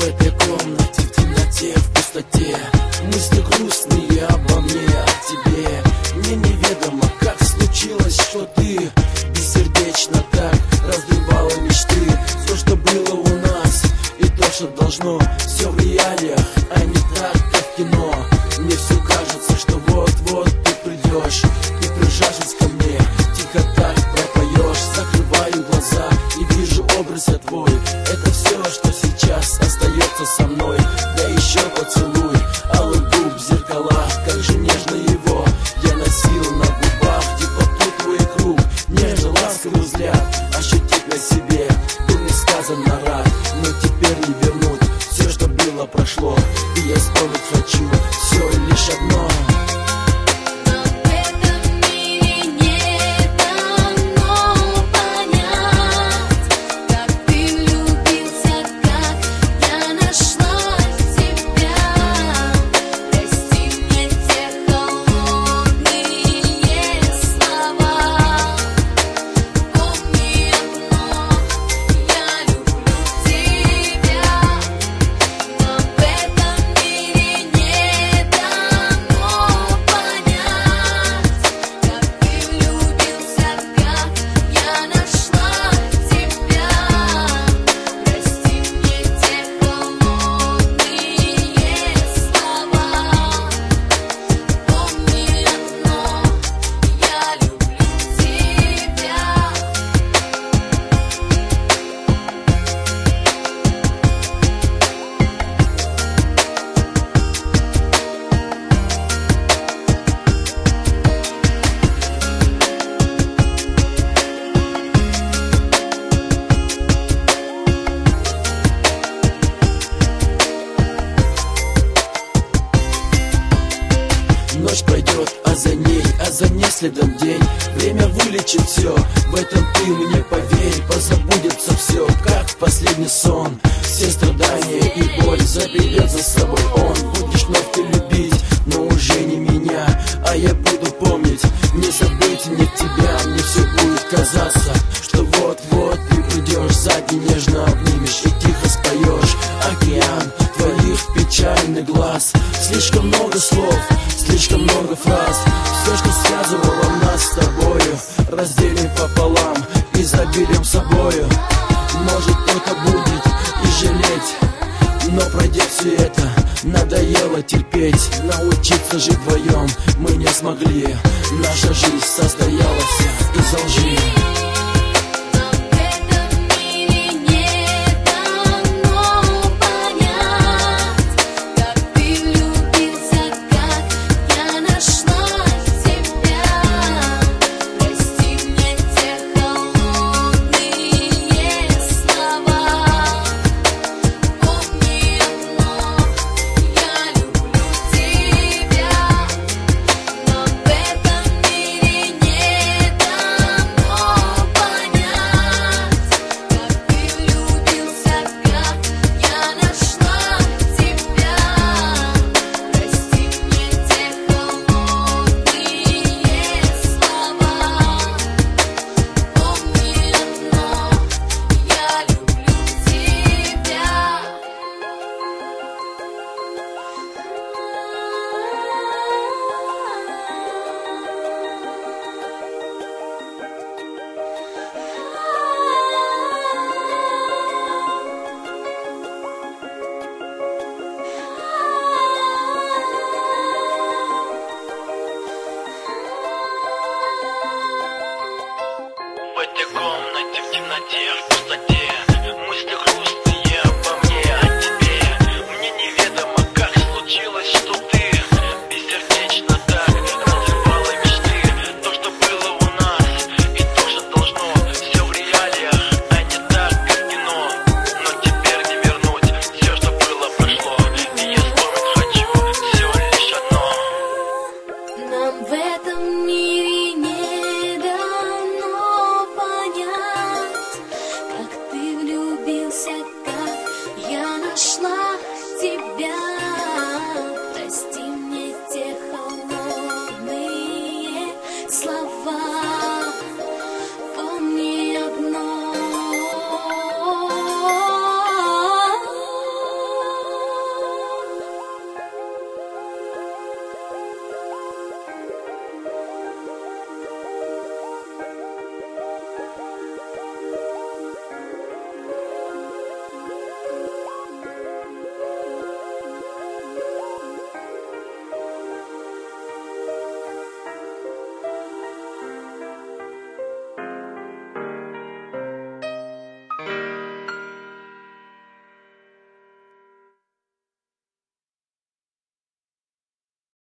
В этой комнате, в темноте, в пустоте, мысли грустные обо мне, о тебе. Мне неведомо, как случилось, что ты бессердечно так разбивала мечты. Все, что было у нас, и то, что должно, все в реалиях, а не так, как в кино. Мне все кажется, что вот-вот ты придешь и прижавшись ко мне, тихо так пропоешь. Закрываю глаза и вижу образ я твой. Это все, что сейчас остается со мной. Да еще поцелуй алых губ в зеркалах, как же нежно его я носил на губах. Теплоту твоих рук, нежно ласковый взгляд ощутить на себе был несказанно рад. Но теперь не вернуть все, что было, прошло, и я вспомнить хочу все лишь одно. Ночь пройдет, а за ней следом день. Время вылечит все, в этом ты мне поверь. Позабудется все, как в последний сон. Все страдания и боль заберет за собой он. Будешь вновь ты любить, но уже не меня, а я буду помнить. Не забыть мне тебя, мне все будет казаться, что вот-вот ты придешь, сзади нежно обнимешь и тихо споешь. Океан твоих печальных глаз, слишком много слов, слишком много фраз. Все, что связывало нас с тобою, разделим пополам изобилием собою. Может, кто-то будет и жалеть, но пройдя все это, надоело терпеть. Научиться жить вдвоем мы не смогли. Наша жизнь состоялась из лжи. В этой комнате, в темноте, в пустоте, мысли грустные обо мне, о тебе. Мне неведомо, как случилось, что ты бессердечно так разрывала мечты. То, что было у нас, и то, что должно, все в реалиях, а не так, как в кино. Но теперь не вернуть все, что было, прошло, и я вспомнить хочу все лишь одно. Нам в этом мире не дано понять, как ты влюбился, как я нашла